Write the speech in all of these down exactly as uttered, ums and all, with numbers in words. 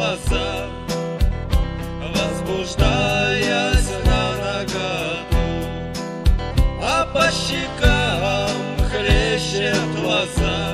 глаза, возбуждаясь на наготу, а по щекам хлещет глаза,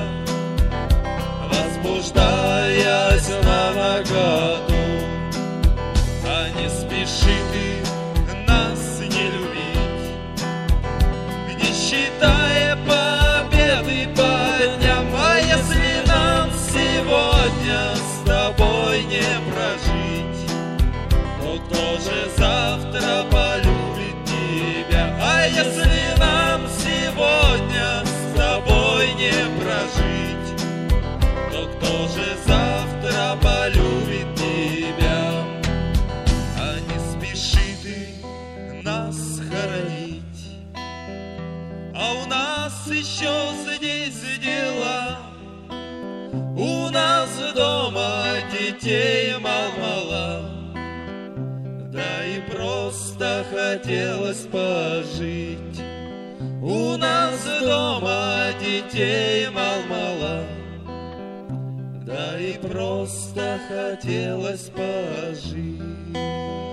возбуждаясь на наготу. А не спеши ты нас не любить, не считая победы по дням. А если нам сегодня с тобой не прожить, то кто же завтра полюбит тебя? А если нам сегодня с тобой не прожить, то кто же завтра полюбит тебя? А не спеши ты нас хоронить, а у нас еще здесь дела. У нас дома детей мало-мало, да и просто хотелось пожить. У нас дома детей мало-мало, да и просто хотелось пожить.